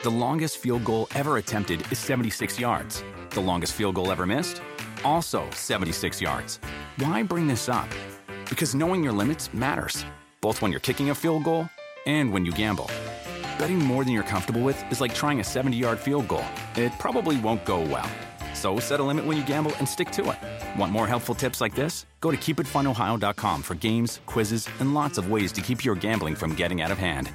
The longest field goal ever attempted is 76 yards. The longest field goal ever missed? Also 76 yards. Why bring this up? Because knowing your limits matters, both when you're kicking a field goal and when you gamble. Betting more than you're comfortable with is like trying a 70-yard field goal. It probably won't go well. So set a limit when you gamble and stick to it. Want more helpful tips like this? Go to keepitfunohio.com for games, quizzes, and lots of ways to keep your gambling from getting out of hand.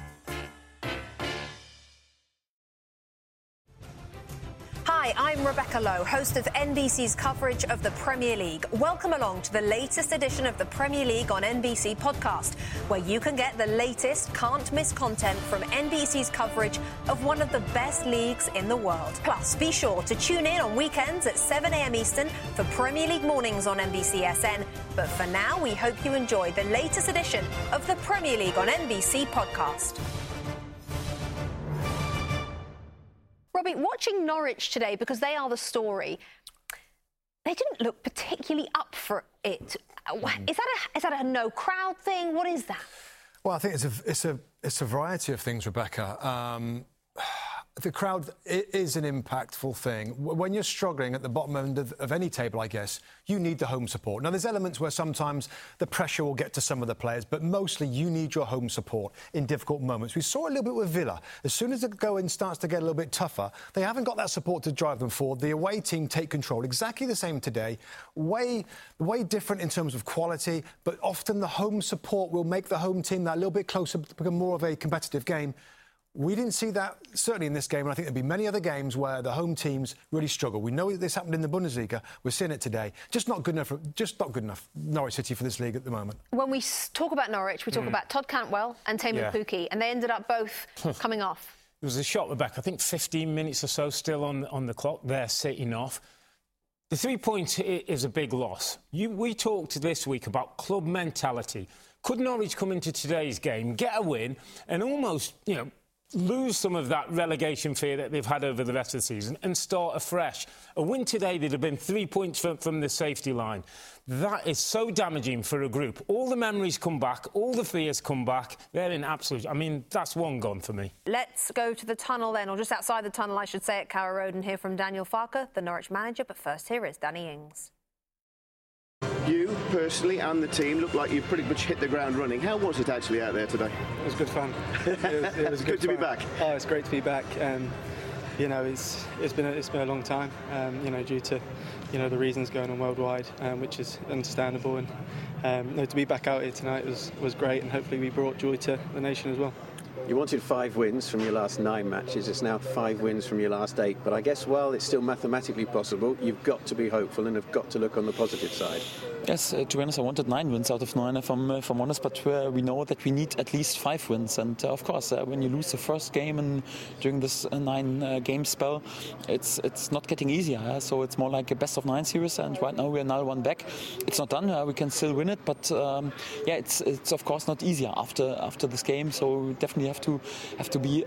Hi, I'm Rebecca Lowe, host of NBC's coverage of the Premier League. Welcome along to the latest edition of the Premier League on NBC podcast, where you can get the latest can't-miss content from NBC's coverage of one of the best leagues in the world. Plus, be sure to tune in on weekends at 7 a.m. Eastern for Premier League mornings on NBCSN. But for now, we hope you enjoy the latest edition of the Premier League on NBC podcast. Robbie, watching Norwich today, because they are the story, they didn't look particularly up for it. Is that a no crowd thing? What is that? Well, I think it's a variety of things, Rebecca. The crowd is an impactful thing. When you're struggling at the bottom end of any table, I guess, you need the home support. Now, there's elements where sometimes the pressure will get to some of the players, but mostly you need your home support in difficult moments. We saw a little bit with Villa. As soon as the going starts to get a little bit tougher, they haven't got that support to drive them forward. The away team take control. Exactly the same today. Way different in terms of quality, but often the home support will make the home team that little bit closer, become more of a competitive game. We didn't see that, certainly in this game, and I think there'll be many other games where the home teams really struggle. We know this happened in the Bundesliga. We're seeing it today. Just not good enough, Norwich City, for this league at the moment. When we talk about Norwich, we talk about Todd Cantwell and Tammy Pukki, and they ended up both coming off. It was a shot, Rebecca. I think 15 minutes or so still on the clock. They're sitting off. The 3 points is a big loss. We talked this week about club mentality. Could Norwich come into today's game, get a win, and almost, lose some of that relegation fear that they've had over the rest of the season and start afresh? A win today, there'd have been 3 points from the safety line. That is so damaging for a group. All the memories come back, all the fears come back. They're in absolute... that's one gone for me. Let's go to the tunnel then, or just outside the tunnel, I should say, at Carrow Road, and hear from Daniel Farke, the Norwich manager. But first, here is Danny Ings. You, personally, and the team look like you've pretty much hit the ground running. How was it actually out there today? It was good fun. It was good to be back. Oh, it's great to be back. It's been a long time. Due to the reasons going on worldwide, which is understandable. And to be back out here tonight was great, and hopefully we brought joy to the nation as well. You wanted 5 wins from your last 9 matches. It's now 5 wins from your last 8. But I guess while it's still mathematically possible, you've got to be hopeful and have got to look on the positive side. Yes, to be honest, I wanted 9 wins out of 9, if I'm honest, but we know that we need at least 5 wins. And of course, when you lose the first game and during this 9-game spell, it's not getting easier. So it's more like a best-of-9 series, and right now we're now 1 back. It's not done. We can still win it, but it's of course not easier after this game. So we definitely have to be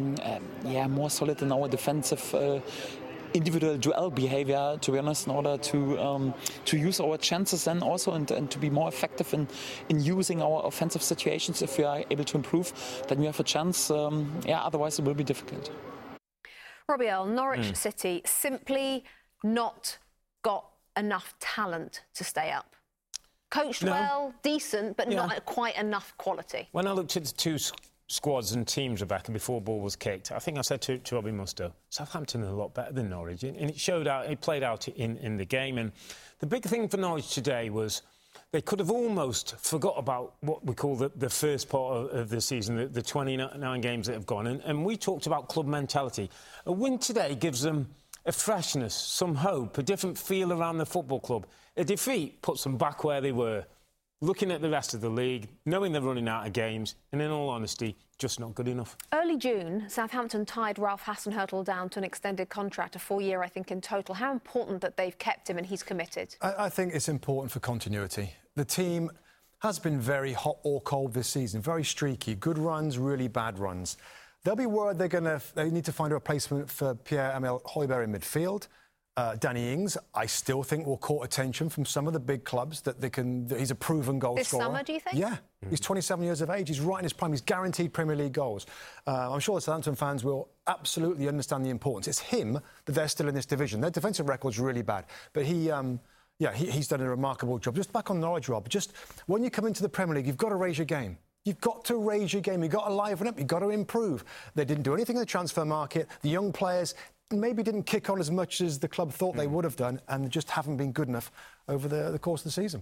more solid in our defensive individual duel behavior, to be honest, in order to use our chances and also and to be more effective in using our offensive situations. If we are able to improve, then we have a chance. Otherwise it will be difficult. Robbie Earle, Norwich City simply not got enough talent to stay up. Coached well, decent, but not quite enough quality. When I looked at the two squads and teams, Rebecca, before ball was kicked, I think I said to Robbie Mustoe, Southampton are a lot better than Norwich, and it played out in the game. And the big thing for Norwich today was they could have almost forgot about what we call the first part of the season, the 29 games that have gone. And we talked about club mentality. A win today gives them a freshness, some hope, a different feel around the football club. A defeat puts them back where they were, looking at the rest of the league, knowing they're running out of games, and in all honesty, just not good enough. Early June, Southampton tied Ralph Hasenhüttl down to an extended contract, a 4-year, I think, in total. How important that they've kept him and he's committed? I think it's important for continuity. The team has been very hot or cold this season, very streaky, good runs, really bad runs. They'll be worried they need to find a replacement for Pierre-Emile Højbjerg in midfield. Danny Ings, I still think will court attention from some of the big clubs that he's a proven goal this scorer. This summer, do you think? Yeah. He's 27 years of age. He's right in his prime. He's guaranteed Premier League goals. I'm sure the Southampton fans will absolutely understand the importance. It's him that they're still in this division. Their defensive record's really bad. But he's done a remarkable job. Just back on Norwich, Rob, just when you come into the Premier League, you've got to raise your game. You've got to raise your game. You've got to liven up. You've got to improve. They didn't do anything in the transfer market. The young players maybe didn't kick on as much as the club thought they would have done, and just haven't been good enough over the course of the season.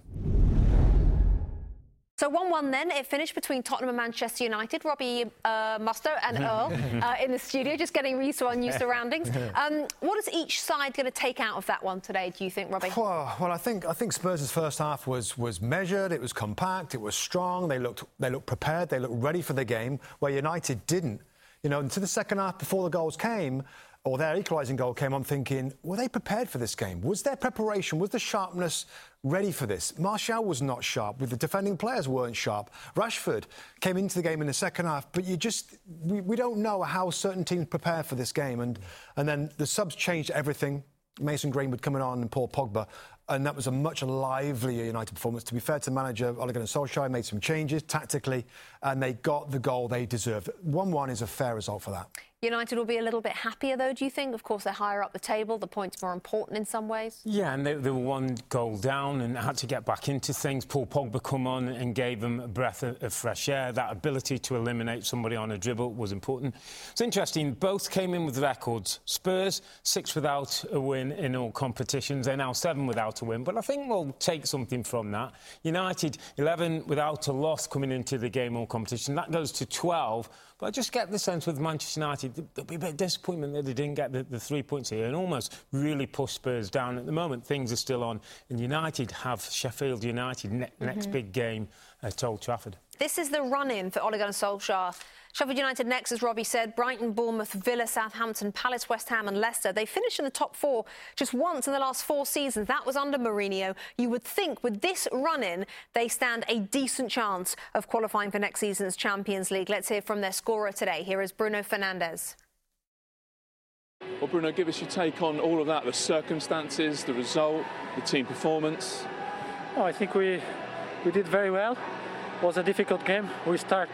So 1-1 then, it finished between Tottenham and Manchester United. Robbie Mustoe and Earl in the studio, just getting used to our new surroundings. What is each side going to take out of that one today, do you think, Robbie? Well, I think Spurs' first half was measured, it was compact, it was strong, they looked prepared, they looked ready for the game, where United didn't. You know, into the second half, before the goals came, or their equalising goal came, I'm thinking, were they prepared for this game? Was their preparation, was the sharpness ready for this? Martial was not sharp. The defending players weren't sharp. Rashford came into the game in the second half, but we don't know how certain teams prepare for this game. And then the subs changed everything. Mason Greenwood coming on and Paul Pogba. And that was a much livelier United performance. To be fair to manager Ole Gunnar Solskjaer, made some changes tactically, and they got the goal they deserved. 1-1 is a fair result for that. United will be a little bit happier, though, do you think? Of course, they're higher up the table. The point's more important in some ways. Yeah, and they were one goal down and had to get back into things. Paul Pogba come on and gave them a breath of fresh air. That ability to eliminate somebody on a dribble was important. It's interesting, both came in with records. Spurs, 6 without a win in all competitions. They're now 7 without a win. But I think we'll take something from that. United, 11 without a loss coming into the game all competition. That goes to 12. But I just get the sense with Manchester United, there'll be a bit of disappointment that they didn't get the 3 points here and almost really push Spurs down. At the moment, things are still on. And United have Sheffield United next big game at Old Trafford. This is the run-in for Ole Gunnar Solskjaer. Sheffield United next, as Robbie said. Brighton, Bournemouth, Villa, Southampton, Palace, West Ham and Leicester. They finished in the top 4 just once in the last 4 seasons. That was under Mourinho. You would think with this run-in, they stand a decent chance of qualifying for next season's Champions League. Let's hear from their scorer today. Here is Bruno Fernandes. Well, Bruno, give us your take on all of that, the circumstances, the result, the team performance. Oh, I think we did very well. It was a difficult game. We start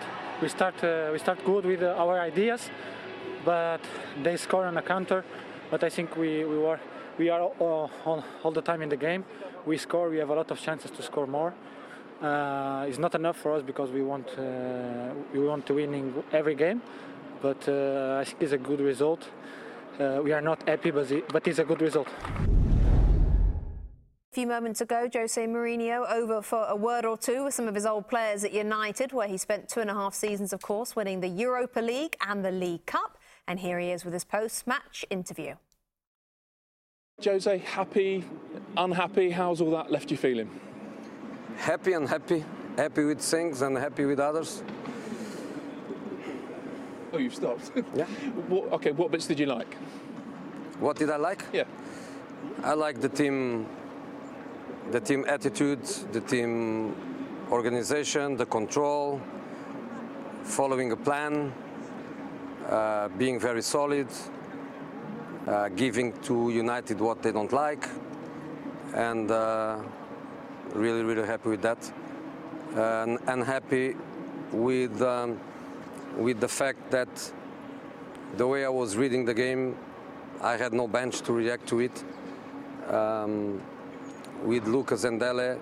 good with our ideas, but they score on a counter. But I think we are all the time in the game. We score. We have a lot of chances to score more. It's not enough for us because we want to win in every game. But I think it's a good result. We are not happy, but it's a good result. A few moments ago, Jose Mourinho over for a word or two with some of his old players at United, where he spent 2.5 seasons, of course, winning the Europa League and the League Cup. And here he is with his post-match interview. Jose, happy, unhappy? How's all that left you feeling? Happy and happy. Happy with things and happy with others. Oh, you've stopped? Yeah. What bits did you like? What did I like? Yeah. I like the team attitude, the team organization, the control, following a plan, being very solid, giving to United what they don't like, and really, really happy with that. And happy with the fact that the way I was reading the game, I had no bench to react to it. With Lucas and Dele,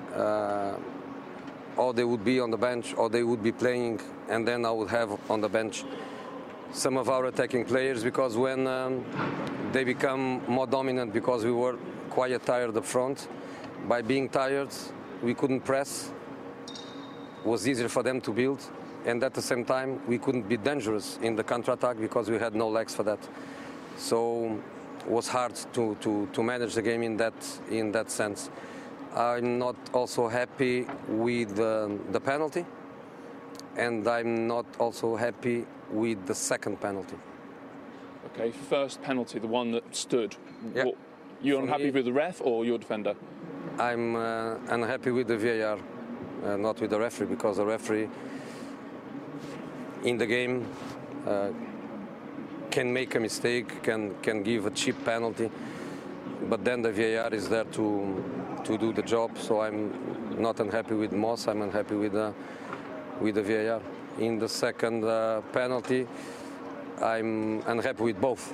or they would be on the bench, or they would be playing, and then I would have on the bench some of our attacking players, because when they become more dominant, because we were quite tired up front, by being tired, we couldn't press. It was easier for them to build, and at the same time, we couldn't be dangerous in the counter-attack because we had no legs for that. So it was hard to manage the game in that sense. I'm not also happy with the penalty, and I'm not also happy with the second penalty. Okay, first penalty, the one that stood. Yeah. You're unhappy with the ref or your defender? I'm unhappy with the VAR, not with the referee, because the referee in the game can make a mistake, can give a cheap penalty. but then the VAR is there to do the job. So I'm not unhappy with Moss. I'm unhappy with the VAR. In the second penalty, I'm unhappy with both.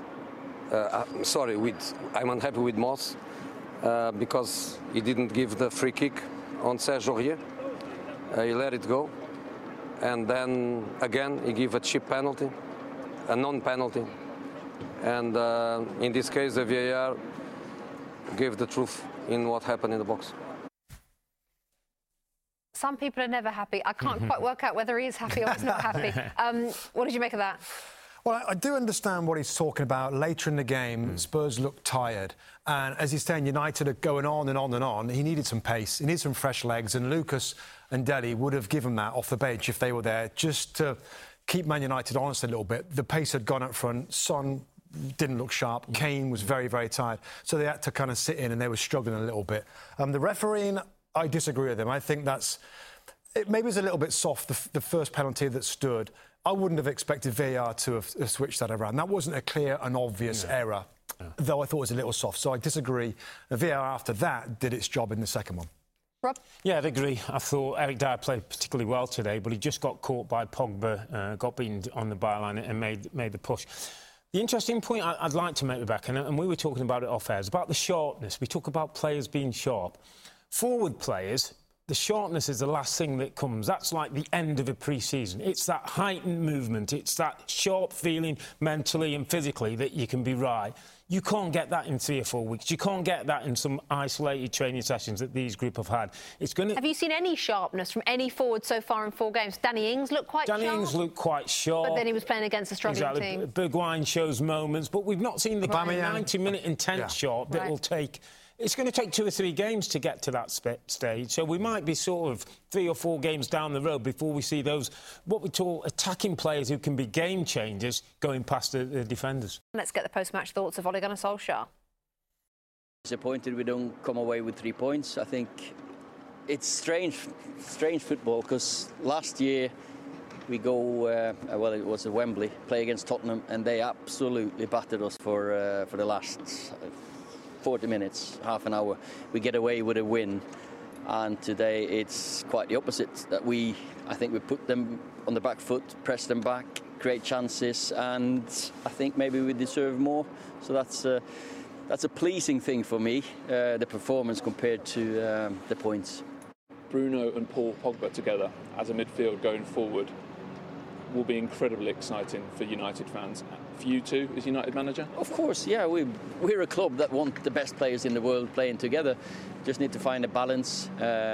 I'm unhappy with Moss because he didn't give the free kick on Serge Aurier. He let it go, and then again he gave a cheap penalty, a non-penalty, and in this case the VAR gave the truth in what happened in the box. Some people are never happy. I can't quite work out whether he is happy or he's not happy. What did you make of that? Well, I do understand what he's talking about. Later in the game, Spurs looked tired. And as he's saying, United are going on and on and on. He needed some pace. He needed some fresh legs. And Lucas and Dele would have given that off the bench if they were there, just to keep Man United honest a little bit. The pace had gone up front. Son didn't look sharp. Kane was very, very tired. So they had to kind of sit in and they were struggling a little bit. The refereeing, I disagree with him. I think maybe it's a little bit soft, the first penalty that stood. I wouldn't have expected VAR to have switched that around. That wasn't a clear and obvious error, though I thought it was a little soft. So I disagree. The VAR after that did its job in the second one. Rob? Yeah, I'd agree. I thought Eric Dyer played particularly well today, but he just got caught by Pogba, got beaten on the byline and made the push. The interesting point I'd like to make, Rebecca, and we were talking about it off air, is about the sharpness. We talk about players being sharp. Forward players, the sharpness is the last thing that comes. That's like the end of a pre-season. It's that heightened movement. It's that sharp feeling mentally and physically that you can be right. You can't get that in 3 or 4 weeks. You can't get that in some isolated training sessions that these group have had. Have you seen any sharpness from any forward so far in 4 games? Danny Ings looked quite sharp. Danny Ings looked quite sharp. But then he was playing against a struggling team. Bergwijn shows moments, but we've not seen the 90-minute intense sharp that will take... It's going to take 2 or 3 games to get to that stage, so we might be sort of 3 or 4 games down the road before we see those, what we call attacking players who can be game changers, going past the defenders. Let's get the post-match thoughts of Ole Gunnar Solskjaer. Disappointed we don't come away with 3 points. I think it's strange football, because last year we go, it was at Wembley, play against Tottenham, and they absolutely battered us for the last 40 minutes, half an hour. We get away with a win, and today it's quite the opposite. That I think we put them on the back foot, press them back, create chances, and I think maybe we deserve more. So that's a pleasing thing for me, the performance compared to the points. Bruno and Paul Pogba together as a midfield going forward will be incredibly exciting for United fans. For you too, as United manager? Of course, yeah. We're a club that want the best players in the world playing together. Just need to find a balance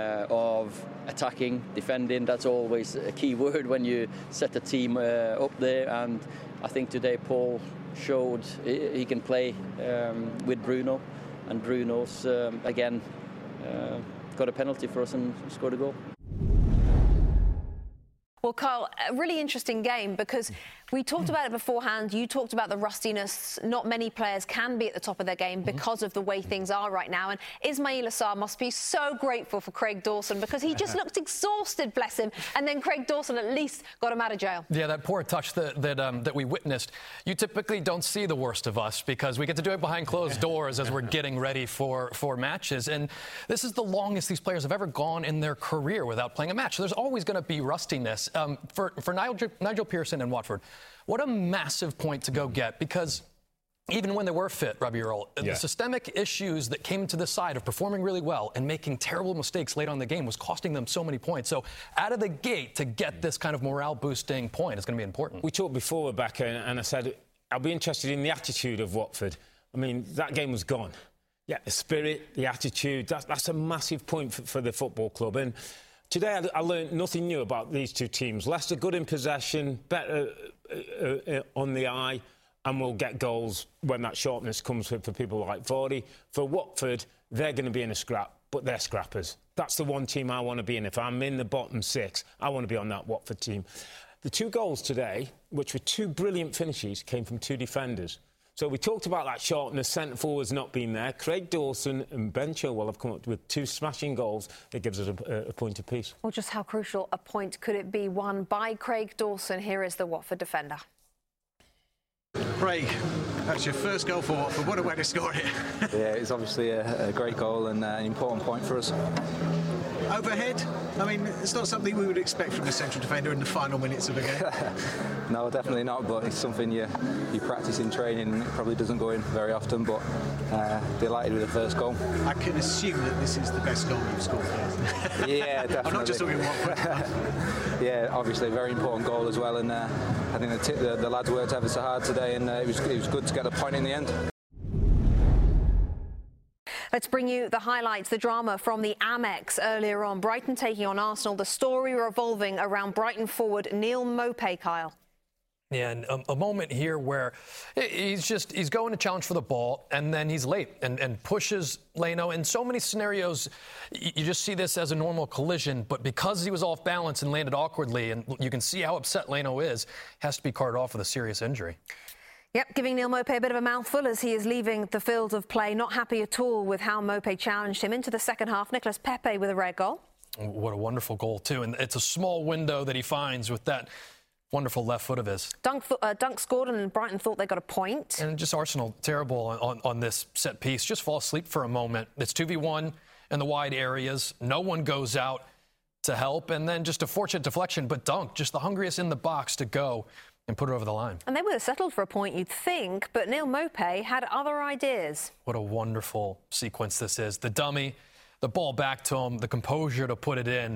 of attacking, defending. That's always a key word when you set a team up there. And I think today Paul showed he can play with Bruno. And Bruno's, again, got a penalty for us and scored a goal. Well, Carl, a really interesting game, because we talked about it beforehand. You talked about the rustiness. Not many players can be at the top of their game because of the way things are right now. And Ismaila Sarr must be so grateful for Craig Dawson, because he just looked exhausted, bless him. And then Craig Dawson at least got him out of jail. Yeah, that poor touch that we witnessed. You typically don't see the worst of us, because we get to do it behind closed doors as we're getting ready for matches. And this is the longest these players have ever gone in their career without playing a match. So there's always going to be rustiness. For Nigel Pearson and Watford, what a massive point to go get, because even when they were fit, Robbie Earl, the systemic issues that came to the side of performing really well and making terrible mistakes late on in the game was costing them so many points. So out of the gate, to get this kind of morale-boosting point is going to be important. We talked before, Rebecca, and I said I'll be interested in the attitude of Watford. I mean, that game was gone. Yeah, the spirit, the attitude, that's a massive point for the football club. And today I learned nothing new about these two teams. Leicester good in possession, better on the eye, and will get goals when that sharpness comes for people like Vardy. For Watford, they're going to be in a scrap, but they're scrappers. That's the one team I want to be in. If I'm in the bottom 6, I want to be on that Watford team. The 2 goals today, which were 2 brilliant finishes, came from 2 defenders. So we talked about that sharpness, centre-forwards not being there. Craig Dawson and Ben Chilwell have come up with 2 smashing goals that gives us a point apiece. Well, just how crucial a point could it be won by Craig Dawson? Here is the Watford defender. Craig, That's your first goal for Watford. What a way to score it. Yeah, it's obviously a great goal and an important point for us. Overhead? I mean, it's not something we would expect from a central defender in the final minutes of a game. No, definitely not, but it's something you practice in training and it probably doesn't go in very often, but delighted with the first goal. I can assume that this is the best goal you've scored for. Yeah, definitely. I'm not just talking Watford. Yeah, obviously a very important goal as well, and I think the lads worked ever so hard today, and it was good to get the point in the end. Let's bring you the highlights, the drama from the Amex earlier on. Brighton taking on Arsenal. The story revolving around Brighton forward Neal Maupay, Kyle. Yeah, and a moment here where he's going to challenge for the ball, and then he's late and pushes Leno. In so many scenarios, you just see this as a normal collision, but because he was off balance and landed awkwardly, and you can see how upset Leno is, has to be carted off with a serious injury. Yep, giving Neal Maupay a bit of a mouthful as he is leaving the field of play. Not happy at all with how Maupay challenged him into the second half. Nicolas Pepe with a red goal. What a wonderful goal, too. And it's a small window that he finds with that wonderful left foot of his. Dunk scored and Brighton thought they got a point. And just Arsenal terrible on this set piece. Just fall asleep for a moment. It's 2v1 in the wide areas. No one goes out to help. And then just a fortunate deflection. But Dunk, just the hungriest in the box to go and put it over the line. And they would have settled for a point, you'd think, but Neal Maupay had other ideas. What a wonderful sequence this is. The dummy, the ball back to him, the composure to put it in.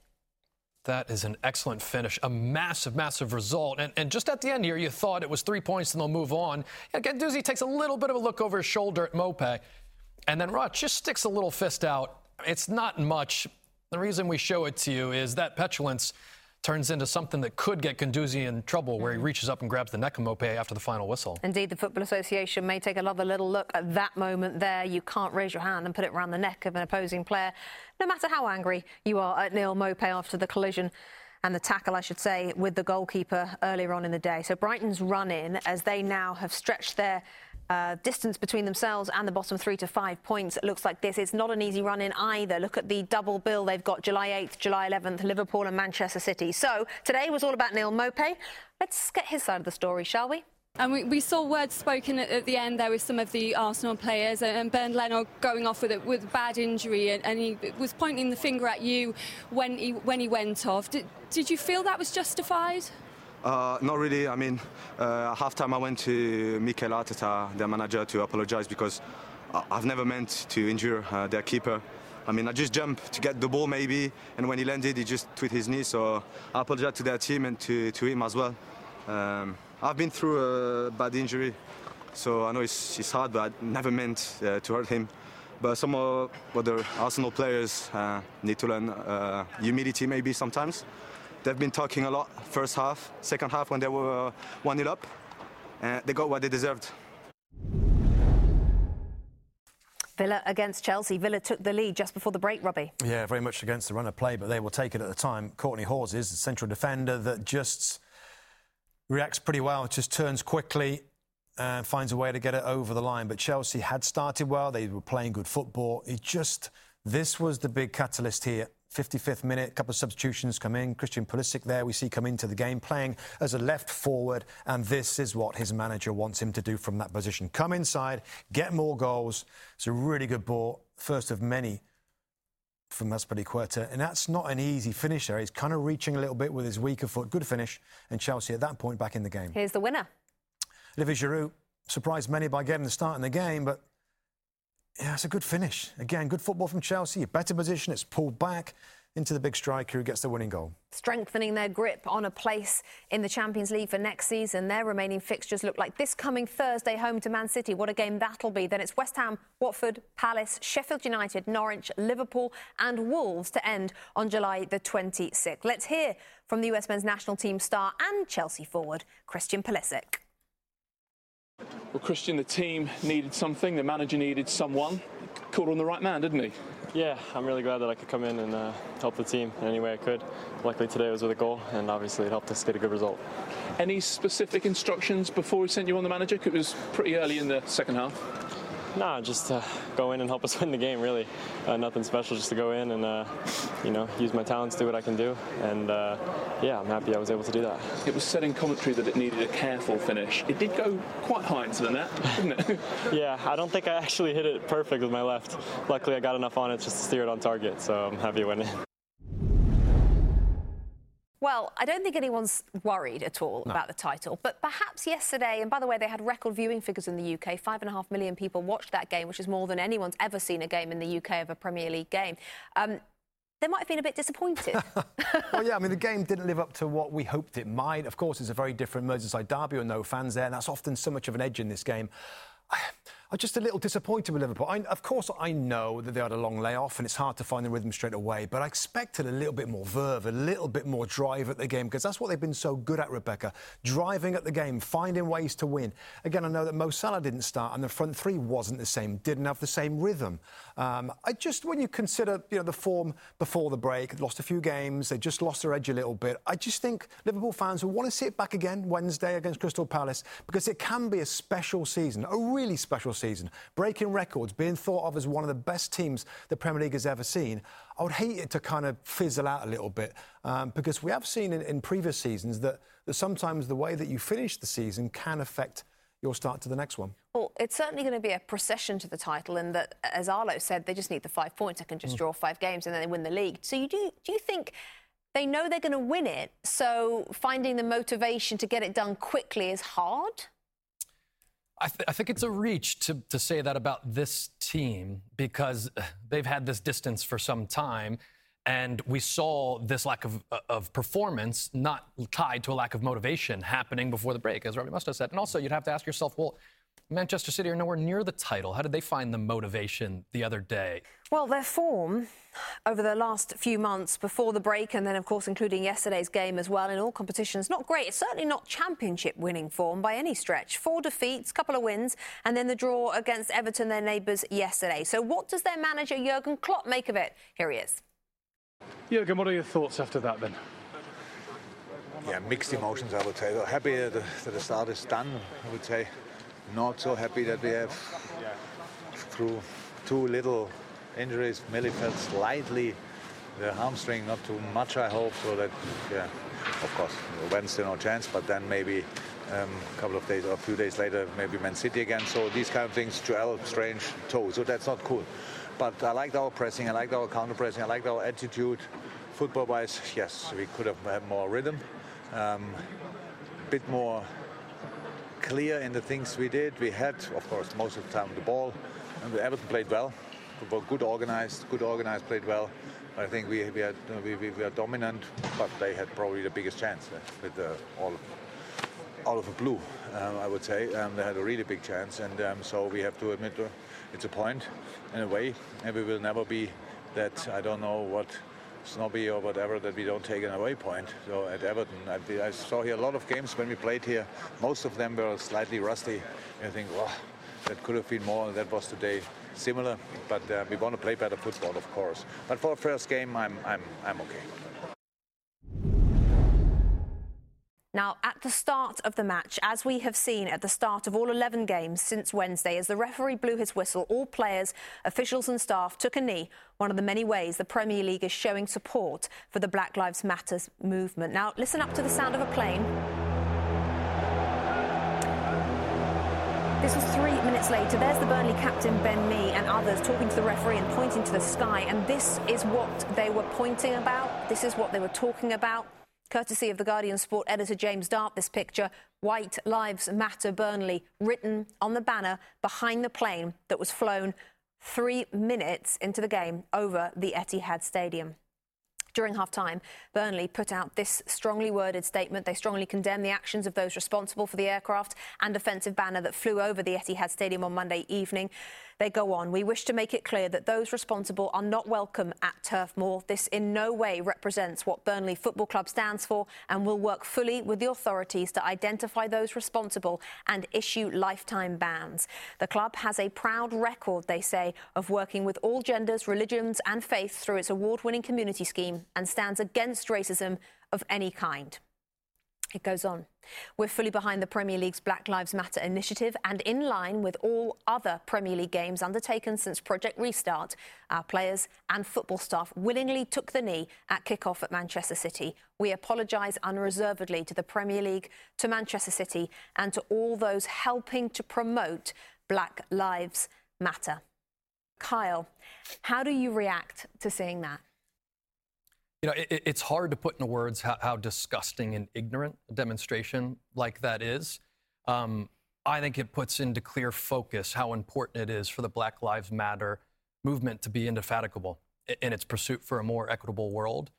That is an excellent finish, a massive, massive result. And just at the end here, you thought it was 3 points and they'll move on. And Guendouzi takes a little bit of a look over his shoulder at Maupay. And then Ruch just sticks a little fist out. It's not much. The reason we show it to you is that petulance turns into something that could get Guendouzi in trouble, where he reaches up and grabs the neck of Maupay after the final whistle. Indeed, the Football Association may take another little look at that moment there. You can't raise your hand and put it around the neck of an opposing player, no matter how angry you are at Neal Maupay after the collision and the tackle, I should say, with the goalkeeper earlier on in the day. So Brighton's run in, as they now have stretched their distance between themselves and the bottom 3 to 5 points. It looks like this. It's not an easy run in either. Look at the double bill. They've got July 8th, July 11th, Liverpool and Manchester City. So today was all about Neal Maupay. Let's get his side of the story, shall we? And we saw words spoken at the end there with some of the Arsenal players, and Bernd Leno going off with a bad injury, and he was pointing the finger at you when he went off. Did you feel that was justified? Not really. I mean, half-time I went to Mikel Arteta, their manager, to apologise because I've never meant to injure their keeper. I mean, I just jumped to get the ball maybe, and when he landed, he just tweaked his knee. So I apologise to their team and to him as well. I've been through a bad injury, so I know it's hard, but I never meant to hurt him. But some other Arsenal players need to learn humility maybe sometimes. They've been talking a lot first half, second half when they were 1-0 up, and they got what they deserved. Villa against Chelsea. Villa took the lead just before the break, Robbie. Yeah, very much against the run of play, but they will take it at the time. Courtney Hawes is the central defender that just reacts pretty well, just turns quickly and finds a way to get it over the line. But Chelsea had started well. They were playing good football. This was the big catalyst here. 55th minute, a couple of substitutions come in. Christian Pulisic there we see come into the game playing as a left forward, and this is what his manager wants him to do from that position. Come inside, get more goals. It's a really good ball, first of many from Azpilicueta, and that's not an easy finish there. He's kind of reaching a little bit with his weaker foot. Good finish, and Chelsea at that point back in the game. Here's the winner. Olivier Giroud surprised many by getting the start in the game, but yeah, it's a good finish. Again, good football from Chelsea. A better position. It's pulled back into the big striker who gets the winning goal. Strengthening their grip on a place in the Champions League for next season. Their remaining fixtures look like this coming Thursday, home to Man City. What a game that'll be. Then it's West Ham, Watford, Palace, Sheffield United, Norwich, Liverpool and Wolves to end on July the 26th. Let's hear from the US men's national team star and Chelsea forward, Christian Pulisic. Well, Christian, the team needed something, the manager needed someone. Called on the right man, didn't he? Yeah, I'm really glad that I could come in and help the team in any way I could. Luckily today was with a goal, and obviously it helped us get a good result. Any specific instructions before he sent you on the manager? It was pretty early in the second half. Nah, just go in and help us win the game, really. Nothing special, just to go in and, use my talents, do what I can do. And, I'm happy I was able to do that. It was said in commentary that it needed a careful finish. It did go quite high into the net, didn't it? Yeah, I don't think I actually hit it perfect with my left. Luckily, I got enough on it just to steer it on target, so I'm happy it went in. Well, I don't think anyone's worried at all about the title, but perhaps yesterday, and by the way, they had record viewing figures in the UK. 5.5 million people watched that game, which is more than anyone's ever seen a game in the UK of a Premier League game. They might have been a bit disappointed. Well, yeah, I mean, the game didn't live up to what we hoped it might. Of course, it's a very different Merseyside derby with no fans there, and that's often so much of an edge in this game. I'm just a little disappointed with Liverpool. Of course, I know that they had a long layoff and it's hard to find the rhythm straight away, but I expected a little bit more verve, a little bit more drive at the game, because that's what they've been so good at, Rebecca. Driving at the game, finding ways to win. Again, I know that Mo Salah didn't start and the front three wasn't the same, didn't have the same rhythm. When you consider, the form before the break, lost a few games, they just lost their edge a little bit. I just think Liverpool fans will want to see it back again Wednesday against Crystal Palace, because it can be a special season, a really special season, breaking records, being thought of as one of the best teams the Premier League has ever seen. I would hate it to kind of fizzle out a little bit, because we have seen in previous seasons that sometimes the way that you finish the season can affect your start to the next one. Well, it's certainly going to be a procession to the title, in that, as Arlo said, they just need the 5 points. They can just draw 5 games and then they win the league. So do you think they know they're going to win it, so finding the motivation to get it done quickly is hard? I think it's a reach to say that about this team, because they've had this distance for some time, and we saw this lack of performance not tied to a lack of motivation happening before the break, as Robbie Mustoe said. And also, you'd have to ask yourself, well, Manchester City are nowhere near the title. How did they find the motivation the other day? Well, their form over the last few months before the break, and then, of course, including yesterday's game as well, in all competitions, not great. It's certainly not championship winning form by any stretch. 4 defeats, couple of wins, and then the draw against Everton, their neighbours, yesterday. So what does their manager, Jurgen Klopp, make of it? Here he is. Jurgen, what are your thoughts after that, then? Yeah, mixed emotions, I would say. Well, happy that the start is done, I would say. Not so happy that we have, through 2 little injuries, Millie felt slightly the hamstring, not too much, I hope, so that, of course, Wednesday no chance, but then maybe a couple of days or a few days later, maybe Man City again. So these kind of things, Joel, strange toe, so that's not cool. But I liked our pressing, I liked our counter-pressing, I liked our attitude. Football-wise, yes, we could have had more rhythm, a bit more clear in the things we did. We had, of course, most of the time the ball, and Everton played well. We were good organized, played well. I think we are dominant, but they had probably the biggest chance with all of the blue, I would say. They had a really big chance, and so we have to admit it's a point in a way, and we will never be that, I don't know what, snobby or whatever, that we don't take an away point. So at Everton, I saw here a lot of games when we played here. Most of them were slightly rusty. I think, wow, that could have been more, and that was today similar. But we want to play better football, of course. But for a first game, I'm okay. Now, at the start of the match, as we have seen at the start of all 11 games since Wednesday, as the referee blew his whistle, all players, officials and staff took a knee, one of the many ways the Premier League is showing support for the Black Lives Matter movement. Now, listen up to the sound of a plane. This was 3 minutes later. There's the Burnley captain, Ben Mee, and others talking to the referee and pointing to the sky. And this is what they were pointing about. This is what they were talking about. Courtesy of the Guardian sport editor James Dart, this picture, White Lives Matter Burnley, written on the banner behind the plane that was flown 3 minutes into the game over the Etihad Stadium. During half-time, Burnley put out this strongly worded statement. They strongly condemn the actions of those responsible for the aircraft and offensive banner that flew over the Etihad Stadium on Monday evening. They go on, we wish to make it clear that those responsible are not welcome at Turf Moor. This in no way represents what Burnley Football Club stands for, and will work fully with the authorities to identify those responsible and issue lifetime bans. The club has a proud record, they say, of working with all genders, religions and faiths through its award-winning community scheme, and stands against racism of any kind. It goes on. We're fully behind the Premier League's Black Lives Matter initiative and in line with all other Premier League games undertaken since Project Restart. Our players and football staff willingly took the knee at kick-off at Manchester City. We apologise unreservedly to the Premier League, to Manchester City and to all those helping to promote Black Lives Matter. Kyle, how do you react to seeing that? You know, it's hard to put into words how disgusting and ignorant a demonstration like that is. I think it puts into clear focus how important it is for the Black Lives Matter movement to be indefatigable in its pursuit for a more equitable world.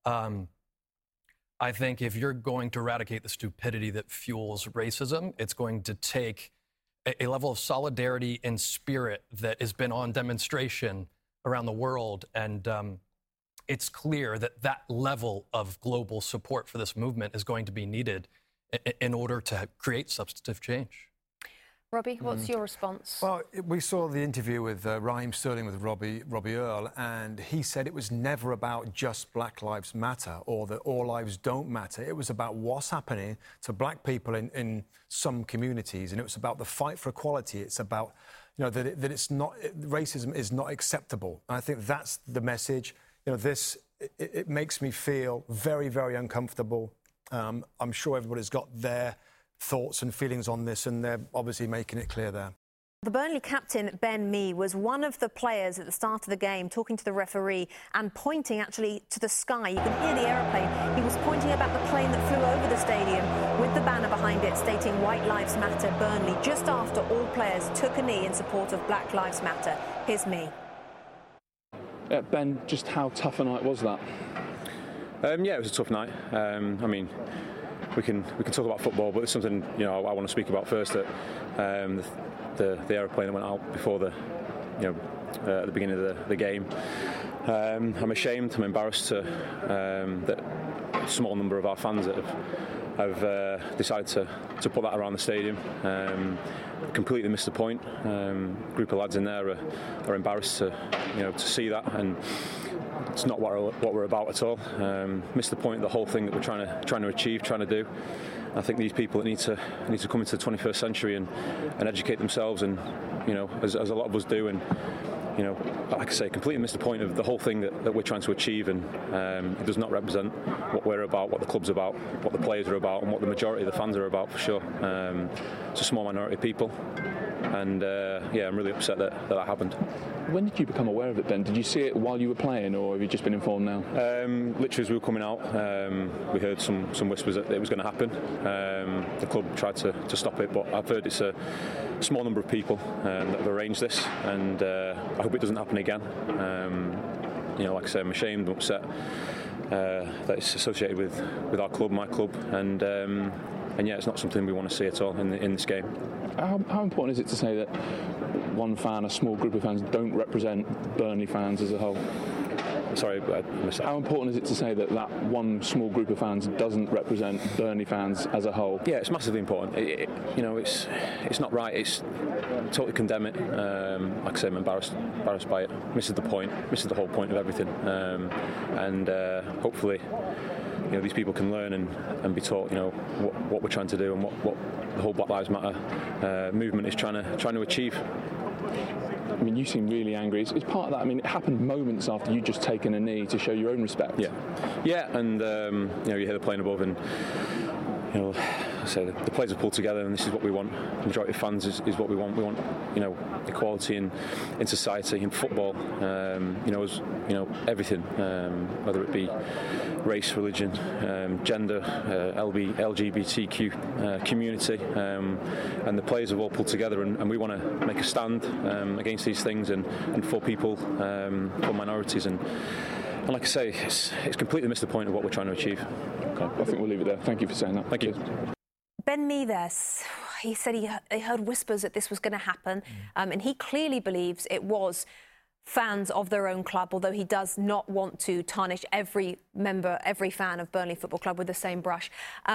I think if you're going to eradicate the stupidity that fuels racism, it's going to take a level of solidarity and spirit that has been on demonstration around the world. And it's clear that that level of global support for this movement is going to be needed in order to create substantive change. Robbie, what's your response? Well, we saw the interview with Raheem Sterling with Robbie Earle, and he said it was never about just Black Lives Matter or that all lives don't matter. It was about what's happening to black people in some communities, and it was about the fight for equality. It's about, you know, that it's not, racism is not acceptable. And I think that's the message. You know, it makes me feel very, very uncomfortable. I'm sure everybody's got their thoughts and feelings on this, and they're obviously making it clear there. The Burnley captain, Ben Mee, was one of the players at the start of the game talking to the referee and pointing actually to the sky. You can hear the aeroplane. He was pointing about the plane that flew over the stadium with the banner behind it stating White Lives Matter Burnley, just after all players took a knee in support of Black Lives Matter. Here's Mee. Ben, just how tough a night was that? Yeah, it was a tough night. I mean, we can talk about football, but there's something, you know, I want to speak about first. That the aeroplane that went out before the, you know, at the beginning of the game. I'm ashamed. I'm embarrassed that a small number of our fans that have decided to put that around the stadium. Completely missed the point. A group of lads in there are embarrassed to see that, and it's not what we're about at all. Missed the point of the whole thing that we're trying to achieve, trying to do. I think these people that need to come into the 21st century and educate themselves, and as a lot of us do, and like I say, completely missed the point of the whole thing that we're trying to achieve, and it does not represent what we're about, what the club's about, what the players are about, and what the majority of the fans are about, for sure. It's a small minority of people, and I'm really upset that happened. When did you become aware of it, Ben? Did you see it while you were playing, or have you just been informed now? Literally as we were coming out, we heard some whispers that it was going to happen. The club tried to stop it, but I've heard it's a small number of people that have arranged this, and I hope it doesn't happen again. Like I say, I'm ashamed and upset that it's associated with our club, my club, and it's not something we want to see at all in this game. How important is it to say that one fan, a small group of fans, don't represent Burnley fans as a whole? Sorry, I missed that. How important is it to say that one small group of fans doesn't represent Burnley fans as a whole? Yeah, it's massively important. It's not right. It's totally condemn it. Like I say, I'm embarrassed by it. Misses the point. Misses the whole point of everything. And hopefully, these people can learn and be taught, what we're trying to do and what the whole Black Lives Matter movement is trying to achieve. I mean, you seem really angry. It's part of that. I mean, it happened moments after you just taken a knee to show your own respect. Yeah, and you hear the plane above, and I say the players have pulled together, and this is what we want. The majority of fans is what we want. We want equality in society, in football. Everything, whether it be race, religion, gender, LGBTQ community, and the players have all pulled together, and we want to make a stand against these things and for people, for minorities, and like I say, it's completely missed the point of what we're trying to achieve. Okay, I think we'll leave it there. Thank you for saying that. Thank you. Ben Mee there, he said he heard whispers that this was going to happen, and he clearly believes it was fans of their own club, although he does not want to tarnish every fan of Burnley Football Club with the same brush.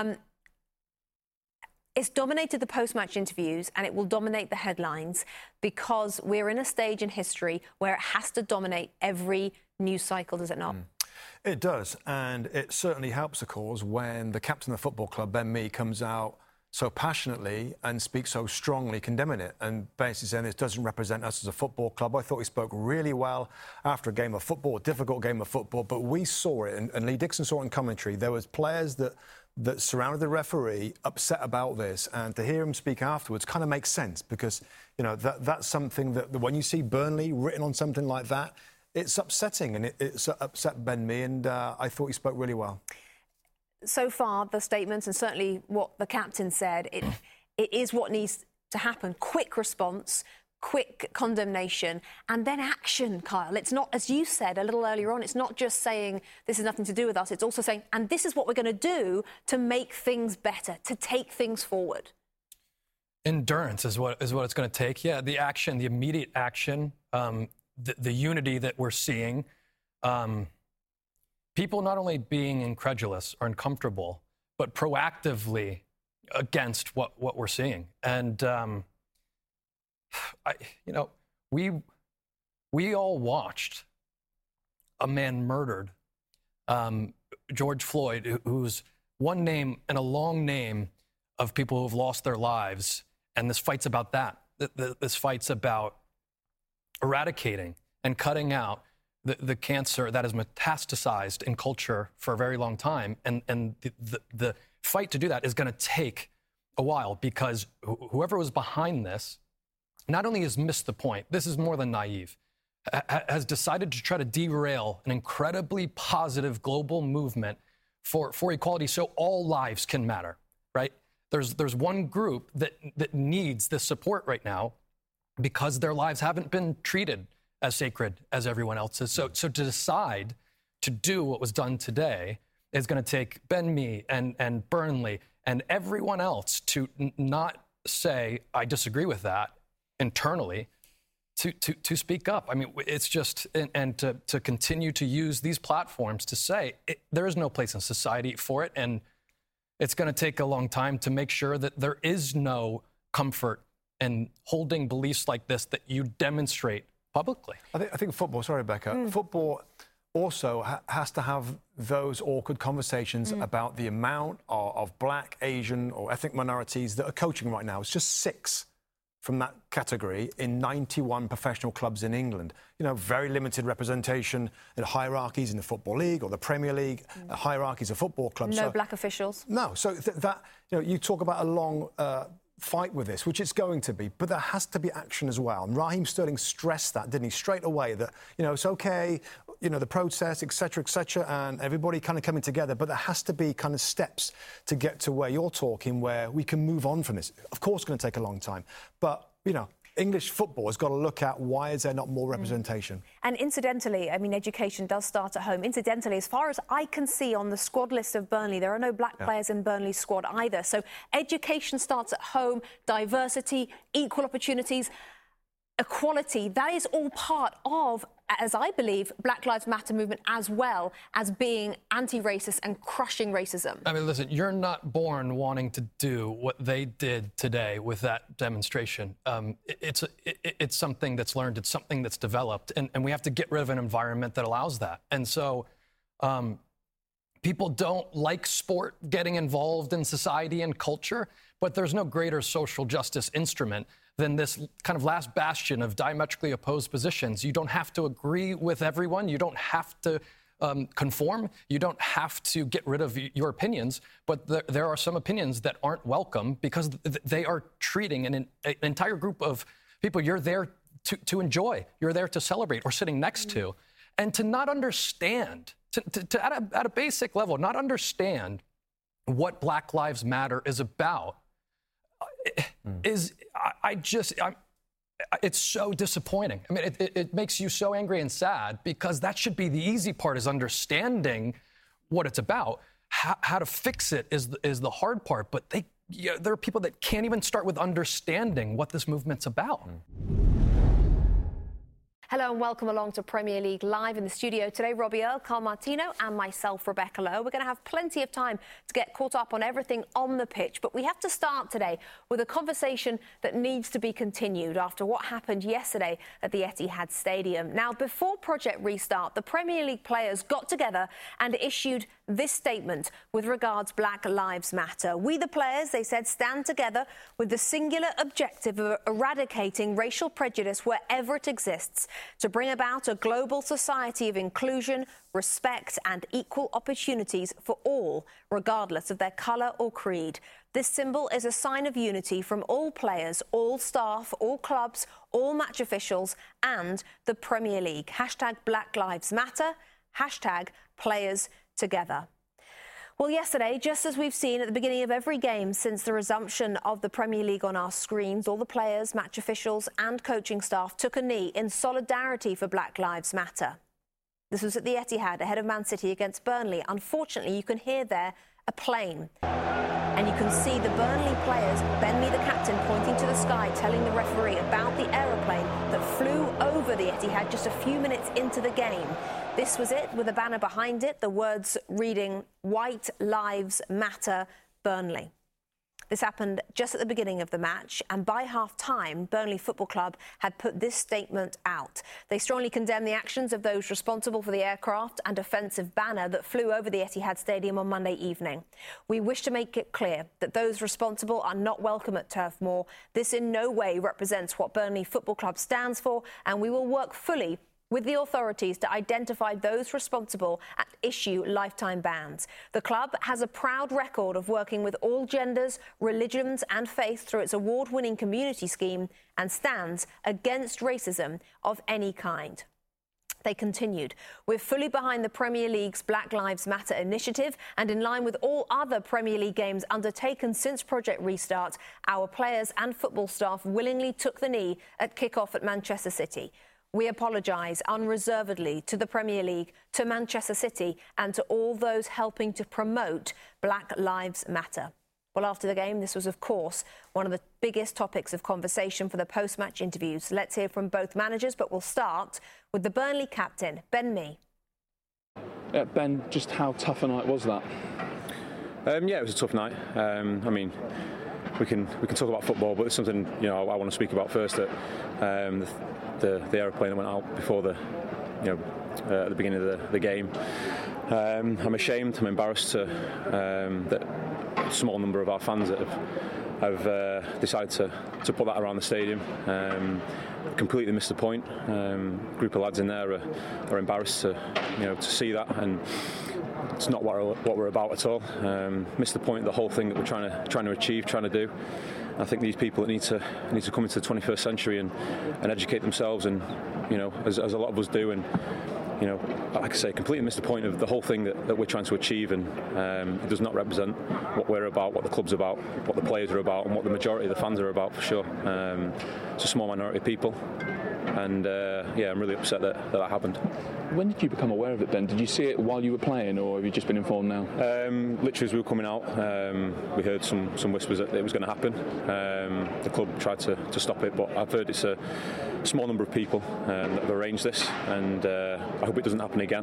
It's dominated the post-match interviews, and it will dominate the headlines because we're in a stage in history where it has to dominate every news cycle, does it not? It does, and it certainly helps the cause when the captain of the football club, Ben Mee, comes out so passionately and speaks so strongly condemning it and basically saying this doesn't represent us as a football club. I thought he spoke really well after a game of football, a difficult game of football, but we saw it, and Lee Dixon saw it in commentary. There was players that surrounded the referee upset about this, and to hear him speak afterwards kind of makes sense because, you know, that's something that when you see Burnley written on something like that, it's upsetting, and it's upset Ben Mee, and I thought he spoke really well. So far, the statements and certainly what the captain said, it is what needs to happen. Quick response, quick condemnation, and then action, Kyle. It's not, as you said a little earlier on, it's not just saying this has nothing to do with us. It's also saying, and this is what we're going to do to make things better, to take things forward. Endurance is what it's going to take. Yeah, the action, the immediate action, the unity that we're seeing. People not only being incredulous or uncomfortable, but proactively against what we're seeing. And, we all watched a man murdered, George Floyd, who's one name and a long name of people who have lost their lives. And this fight's about that. This fight's about eradicating and cutting out the cancer that has metastasized in culture for a very long time. And the fight to do that is going to take a while because whoever was behind this not only has missed the point, this is more than naive, has decided to try to derail an incredibly positive global movement for equality so all lives can matter, right? There's one group that needs this support right now because their lives haven't been treated as sacred as everyone else's. So to decide to do what was done today is going to take Ben Mee and Burnley and everyone else to not say, I disagree with that internally, to speak up. I mean, it's just, and to continue to use these platforms to say there is no place in society for it. And it's going to take a long time to make sure that there is no comfort in holding beliefs like this that you demonstrate publicly. I think football, sorry, Rebecca, football also has to have those awkward conversations about the amount of black, Asian or ethnic minorities that are coaching right now. It's just 6 from that category in 91 professional clubs in England. You know, very limited representation in hierarchies in the Football League or the Premier League, hierarchies of football clubs. No black officials. No, so that, you know, you talk about a long fight with this, which it's going to be, but there has to be action as well. And Raheem Sterling stressed that, didn't he, straight away, that, you know, it's okay, you know, the protest, etc., and everybody kind of coming together, but there has to be kind of steps to get to where you're talking, where we can move on from this. Of course, it's going to take a long time, but, you know, English football has got to look at why is there not more representation. And incidentally, I mean, education does start at home. Incidentally, as far as I can see on the squad list of Burnley, there are no black players in Burnley's squad either. So education starts at home, diversity, equal opportunities, equality, that is all part of, as I believe, Black Lives Matter movement, as well as being anti-racist and crushing racism. I mean, listen, you're not born wanting to do what they did today with that demonstration. It's something that's learned. It's something that's developed. And we have to get rid of an environment that allows that. And so people don't like sport getting involved in society and culture, but there's no greater social justice instrument than this kind of last bastion of diametrically opposed positions. You don't have to agree with everyone. You don't have to conform. You don't have to get rid of your opinions. But there are some opinions that aren't welcome because they are treating an entire group of people you're there to enjoy, you're there to celebrate or sitting next to. And to not understand, at a basic level, not understand what Black Lives Matter is about it's so disappointing. I mean, it makes you so angry and sad because that should be the easy part, is understanding what it's about. How to fix it is the hard part. But there are people that can't even start with understanding what this movement's about. Hello and welcome along to Premier League Live. In the studio today, Robbie Earle, Carl Martino and myself, Rebecca Lowe. We're going to have plenty of time to get caught up on everything on the pitch, but we have to start today with a conversation that needs to be continued after what happened yesterday at the Etihad Stadium. Now, before Project Restart, the Premier League players got together and issued this statement with regards Black Lives Matter. We, the players, they said, stand together with the singular objective of eradicating racial prejudice wherever it exists, to bring about a global society of inclusion, respect and equal opportunities for all, regardless of their colour or creed. This symbol is a sign of unity from all players, all staff, all clubs, all match officials and the Premier League. Hashtag Black Lives Matter, hashtag Players Together. Well, yesterday, just as we've seen at the beginning of every game since the resumption of the Premier League on our screens, all the players, match officials and coaching staff took a knee in solidarity for Black Lives Matter. This was at the Etihad ahead of Man City against Burnley. Unfortunately, you can hear there a plane. And you can see the Burnley players, Ben Mee, the captain, pointing to the sky, telling the referee about the aeroplane that flew over the Etihad just a few minutes into the game. This was it, with a banner behind it, the words reading, "White Lives Matter, Burnley." This happened just at the beginning of the match, and by half-time, Burnley Football Club had put this statement out. They strongly condemn the actions of those responsible for the aircraft and offensive banner that flew over the Etihad Stadium on Monday evening. We wish to make it clear that those responsible are not welcome at Turf Moor. This in no way represents what Burnley Football Club stands for, and we will work fully with the authorities to identify those responsible and issue lifetime bans. The club has a proud record of working with all genders, religions and faith through its award-winning community scheme and stands against racism of any kind. They continued, "We're fully behind the Premier League's Black Lives Matter initiative, and in line with all other Premier League games undertaken since Project Restart, our players and football staff willingly took the knee at kick-off at Manchester City. We apologise unreservedly to the Premier League, to Manchester City and to all those helping to promote Black Lives Matter." Well, after the game, this was, of course, one of the biggest topics of conversation for the post-match interviews. Let's hear from both managers, but we'll start with the Burnley captain, Ben Mee. Ben, just how tough a night was that? Yeah, it was a tough night. I mean, we can talk about football, but there's something I want to speak about first. That the aeroplane that went out before the at the beginning of the game. I'm ashamed. I'm embarrassed that a small number of our fans that have decided to put that around the stadium. Completely missed the point. Group of lads in there are embarrassed to see that, and it's not what we're about at all. Missed the point of the whole thing that we're trying to achieve, trying to do. I think these people that need to come into the 21st century and educate themselves, and as a lot of us do, and like I say, completely missed the point of the whole thing that we're trying to achieve, and it does not represent what we're about, what the club's about, what the players are about, and what the majority of the fans are about, for sure. It's a small minority of people, and I'm really upset that happened. When did you become aware of it, Ben? Did you see it while you were playing, or have you just been informed now? Literally as we were coming out, we heard some whispers that it was going to happen. The club tried to stop it, but I've heard it's a small number of people that have arranged this, and I hope it doesn't happen again.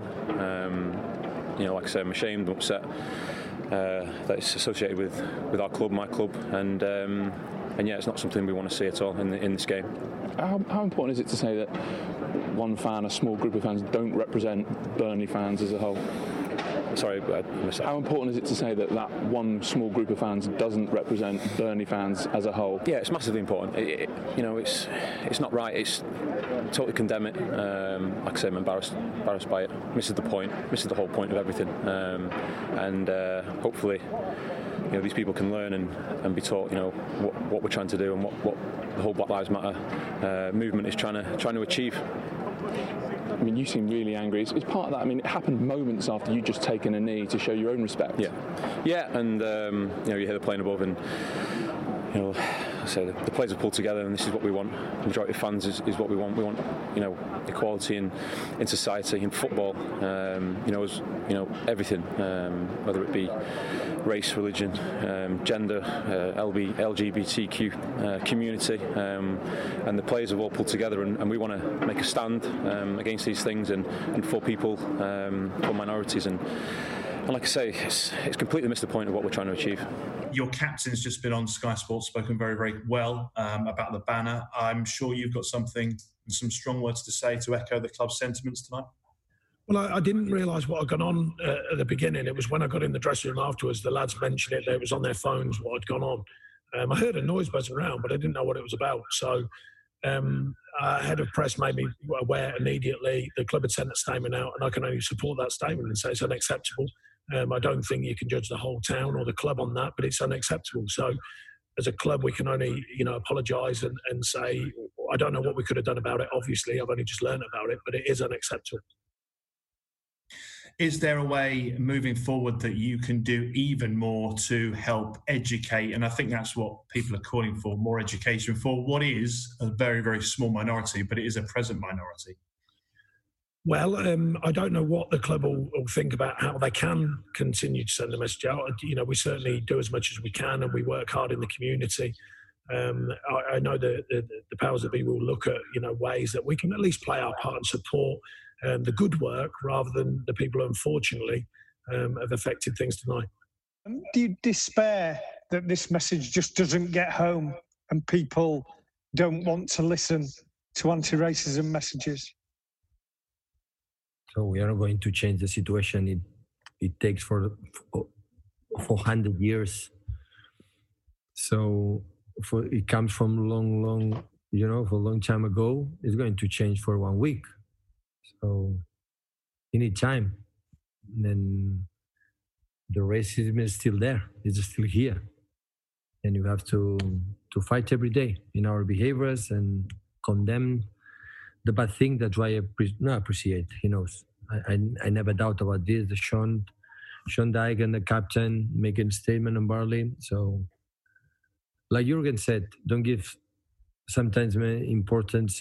Like I say, I'm ashamed and upset that it's associated with our club, my club, and it's not something we want to see at all in this game. How important is it to say that one fan, a small group of fans, don't represent Burnley fans as a whole? Sorry, I missed that. How important is it to say that one small group of fans doesn't represent Burnley fans as a whole? Yeah, it's massively important. It's not right. It's totally condemn it. Like I say, I'm embarrassed by it. Misses the point. Misses the whole point of everything. And hopefully, these people can learn and be taught, what we're trying to do and what the whole Black Lives Matter movement is trying to achieve. I mean, you seem really angry. It's part of that. I mean, it happened moments after you'd just taken a knee to show your own respect. Yeah, and you hear the plane above, and say the players have pulled together, and this is what we want. The majority of fans is what we want. We want, equality in society, in football. Everything, whether it be race, religion, gender, LGBTQ community, and the players have all pulled together, and we want to make a stand against these things and for people, for minorities, and like I say, it's completely missed the point of what we're trying to achieve. Your captain's just been on Sky Sports, spoken very, very well about the banner. I'm sure you've got some strong words to say to echo the club's sentiments tonight. Well, I didn't realise what had gone on at the beginning. It was when I got in the dressing room afterwards, the lads mentioned it. It was on their phones what had gone on. I heard a noise buzzing around, but I didn't know what it was about. So head of press made me aware immediately. The club had sent a statement out, and I can only support that statement and say it's unacceptable. I don't think you can judge the whole town or the club on that, but it's unacceptable. So as a club, we can only, apologise and say, I don't know what we could have done about it. Obviously, I've only just learned about it, but it is unacceptable. Is there a way moving forward that you can do even more to help educate? And I think that's what people are calling for, more education for what is a very, very small minority, but it is a present minority. Well, I don't know what the club will think about how they can continue to send a message out. We certainly do as much as we can, and we work hard in the community. I know the powers that be will look at ways that we can at least play our part and support the good work rather than the people who unfortunately have affected things tonight. Do you despair that this message just doesn't get home and people don't want to listen to anti-racism messages? So we are not going to change the situation. It takes for 400 years. So it comes from long, for a long time ago. It's going to change for 1 week. So you need time. Then the racism is still there. It's still here. And you have to fight every day in our behaviors and condemn the bad thing that I appreciate. He knows. I never doubt about this. Sean Dyche, the captain, making a statement on Barley. So, like Jurgen said, don't give sometimes importance,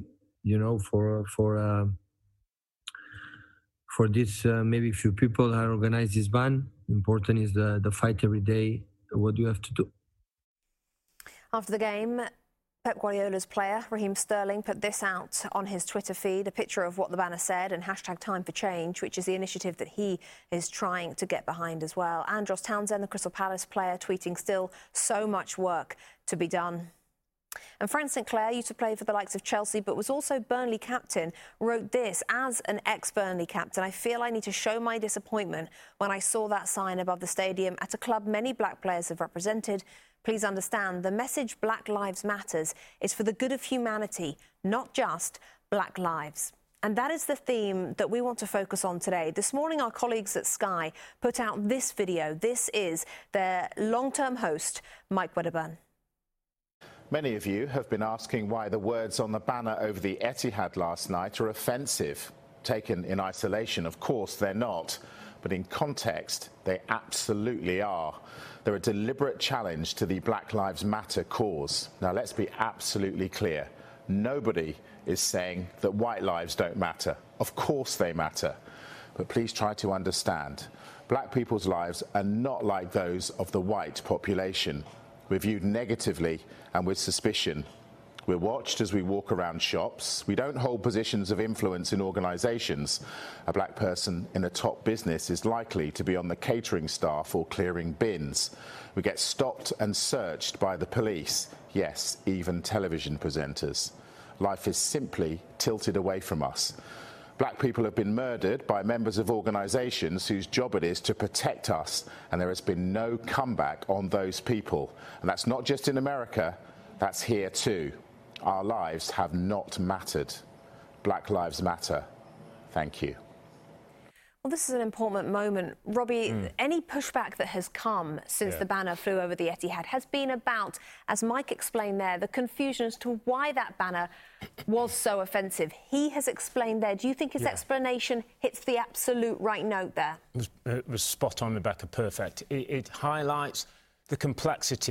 for this. Maybe few people have organized this ban. Important is the fight every day. What do you have to do? After the game, Pep Guardiola's player, Raheem Sterling, put this out on his Twitter feed, a picture of what the banner said and #TimeForChange, which is the initiative that he is trying to get behind as well. Andros Townsend, the Crystal Palace player, tweeting still so much work to be done. And Fran Sinclair used to play for the likes of Chelsea, but was also Burnley captain, wrote this: as an ex-Burnley captain, I feel I need to show my disappointment when I saw that sign above the stadium at a club many black players have represented. Please understand, the message Black Lives Matters is for the good of humanity, not just black lives. And that is the theme that we want to focus on today. This morning, our colleagues at Sky put out this video. This is their long-term host, Mike Wedderburn. Many of you have been asking why the words on the banner over the Etihad last night are offensive. Taken in isolation, of course, they're not. But in context, they absolutely are. They're a deliberate challenge to the Black Lives Matter cause. Now, let's be absolutely clear. Nobody is saying that white lives don't matter. Of course they matter. But please try to understand. Black people's lives are not like those of the white population. We're viewed negatively and with suspicion. We're watched as we walk around shops. We don't hold positions of influence in organisations. A black person in a top business is likely to be on the catering staff or clearing bins. We get stopped and searched by the police. Yes, even television presenters. Life is simply tilted away from us. Black people have been murdered by members of organisations whose job it is to protect us, and there has been no comeback on those people. And that's not just in America, that's here too. Our lives have not mattered. Black Lives Matter. Thank you. Well, this is an important moment. Robbie, any pushback that has come since the banner flew over the Etihad has been about, as Mike explained there, the confusion as to why that banner was so offensive. He has explained there. Do you think his explanation hits the absolute right note there? It was spot on, Rebecca, perfect. It highlights the complexity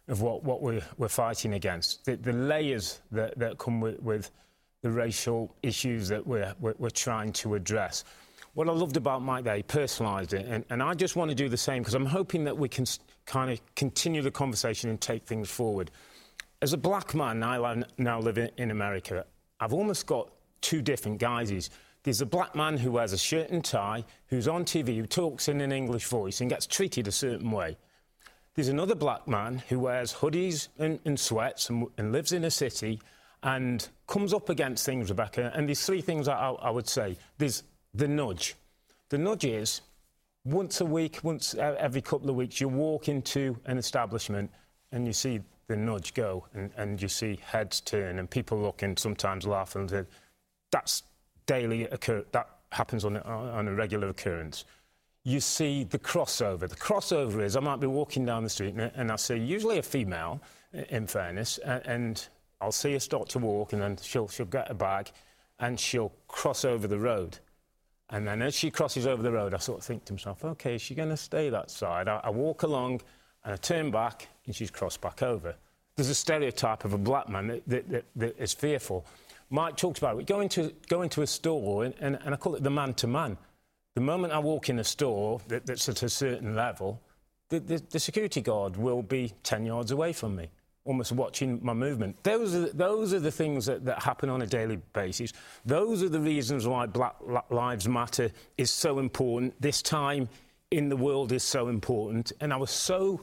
of what we're fighting against. The layers that come with the racial issues that we're trying to address. What I loved about Mike there, he personalised it, and I just want to do the same because I'm hoping that we can kind of continue the conversation and take things forward. As a black man, I now live in America. I've almost got two different guises. There's a black man who wears a shirt and tie, who's on TV, who talks in an English voice and gets treated a certain way. There's another black man who wears hoodies and sweats and lives in a city and comes up against things, Rebecca. And there's three things I would say. There's the nudge. The nudge is once a week, once every couple of weeks, you walk into an establishment and you see the nudge go and you see heads turn and people look and sometimes laugh. And that's daily that happens on a regular occurrence. You see the crossover. The crossover is I might be walking down the street and I see usually a female, in fairness, and I'll see her start to walk and then she'll get a bag and she'll cross over the road. And then as she crosses over the road, I sort of think to myself, OK, is she going to stay that side? I walk along and I turn back and she's crossed back over. There's a stereotype of a black man that is fearful. Mike talks about it. Go into a store and I call it the man-to-man. The moment I walk in a store that's at a certain level, the security guard will be 10 yards away from me, almost watching my movement. Those are the things that happen on a daily basis. Those are the reasons why Black Lives Matter is so important. This time in the world is so important. And I was so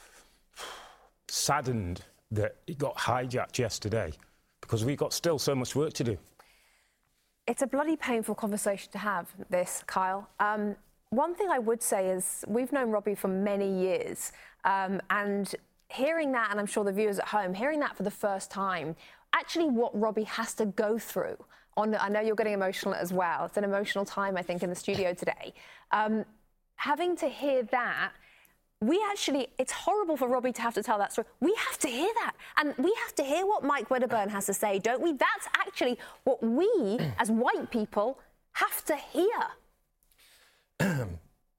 saddened that it got hijacked yesterday because we've got still so much work to do. It's a bloody painful conversation to have, this, Kyle. One thing I would say is we've known Robbie for many years, and hearing that, and I'm sure the viewers at home, hearing that for the first time, actually what Robbie has to go through, I know you're getting emotional as well. It's an emotional time, I think, in the studio today. Having to hear that, it's horrible for Robbie to have to tell that story. We have to hear that. And we have to hear what Mike Wedderburn has to say, don't we? That's actually what we, as white people, have to hear. I'm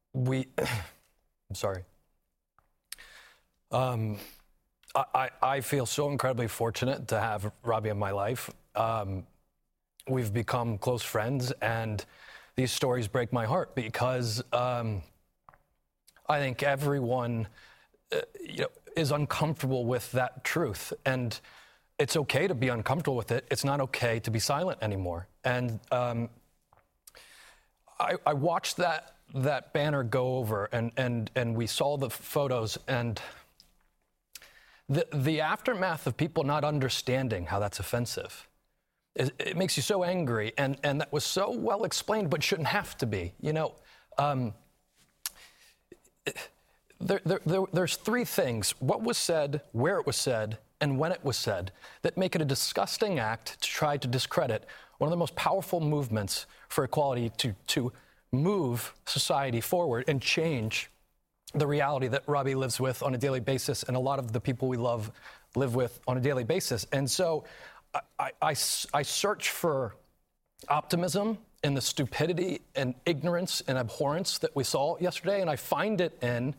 sorry. I feel so incredibly fortunate to have Robbie in my life. We've become close friends, and these stories break my heart because I think everyone is uncomfortable with that truth. And it's okay to be uncomfortable with it. It's not okay to be silent anymore. And I watched that banner go over, and we saw the photos, and the aftermath of people not understanding how that's offensive. It makes you so angry, and that was so well explained, but shouldn't have to be. There's three things: what was said, where it was said, and when it was said, that make it a disgusting act to try to discredit one of the most powerful movements for equality to move society forward and change the reality that Robbie lives with on a daily basis, and a lot of the people we love live with on a daily basis. And so I search for optimism in the stupidity and ignorance and abhorrence that we saw yesterday, and I find it in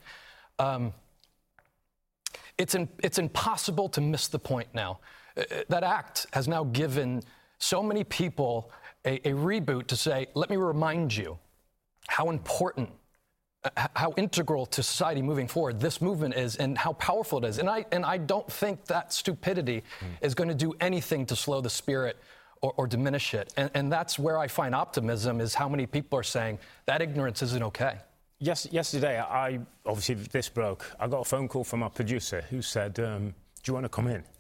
it's impossible to miss the point now. That act has now given so many people a reboot to say, let me remind you how important, how integral to society moving forward this movement is and how powerful it is. And I don't think that stupidity is going to do anything to slow the spirit or diminish it. And that's where I find optimism, is how many people are saying that ignorance isn't okay. Yesterday, obviously this broke. I got a phone call from our producer who said, do you want to come in?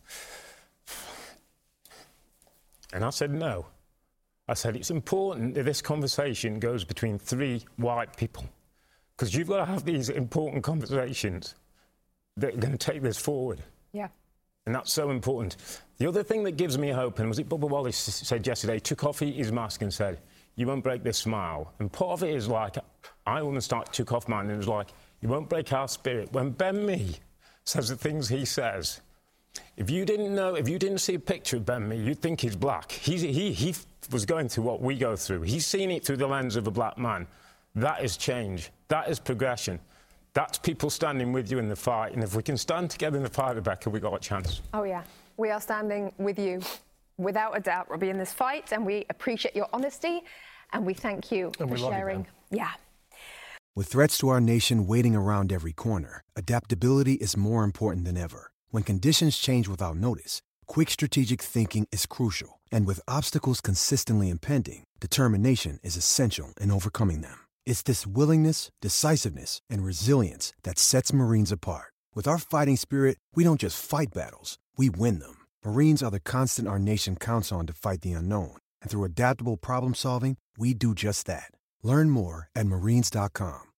And I said no. I said, it's important that this conversation goes between three white people, because you've got to have these important conversations that are going to take this forward. Yeah. And that's so important. The other thing that gives me hope, and was it Bubba Wallace said yesterday, took off his mask and said, you won't break this smile. And part of it is like, I almost took off mine and it was like, you won't break our spirit. When Ben Mee says the things he says, if you didn't see a picture of Ben Mee, you'd think he's black. He was going through what we go through. He's seen it through the lens of a black man. That is change. That is progression. That's people standing with you in the fight. And if we can stand together in the fight, Rebecca, we've got a chance. Oh, yeah. We are standing with you, without a doubt, Robbie, in this fight. And we appreciate your honesty. And we thank you for sharing. With threats to our nation waiting around every corner, adaptability is more important than ever. When conditions change without notice, quick strategic thinking is crucial. And with obstacles consistently impending, determination is essential in overcoming them. It's this willingness, decisiveness, and resilience that sets Marines apart. With our fighting spirit, we don't just fight battles, we win them. Marines are the constant our nation counts on to fight the unknown. And through adaptable problem solving, we do just that. Learn more at Marines.com.